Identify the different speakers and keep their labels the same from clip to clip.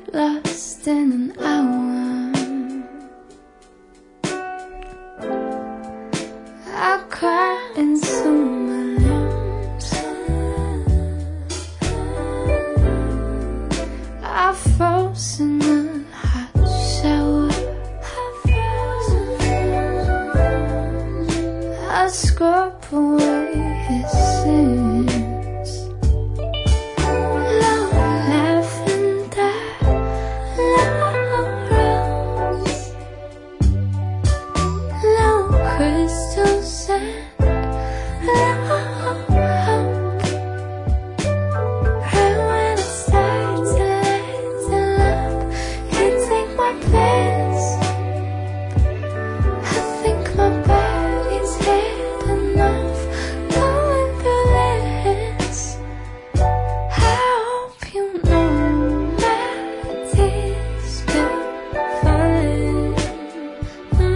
Speaker 1: lost in an hour. I cry into my limbs. I froze in a hot shower. I scrub away his sins. Low lavender, low rose, low crystal sand, low hope. Right when I start to lighten up, you take my place. I think my body's had enough going through this. I hope you know my tears been falling. No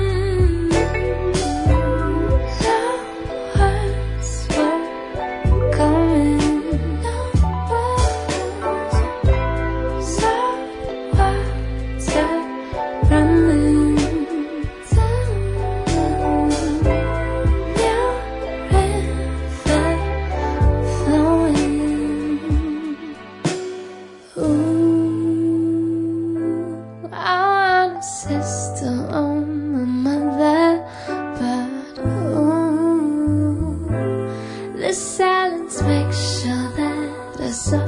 Speaker 1: words were coming. No words. Salt water running down. New river flowing. Ooh, I want a sister on my mother, but ooh, the silence makes sure that I saw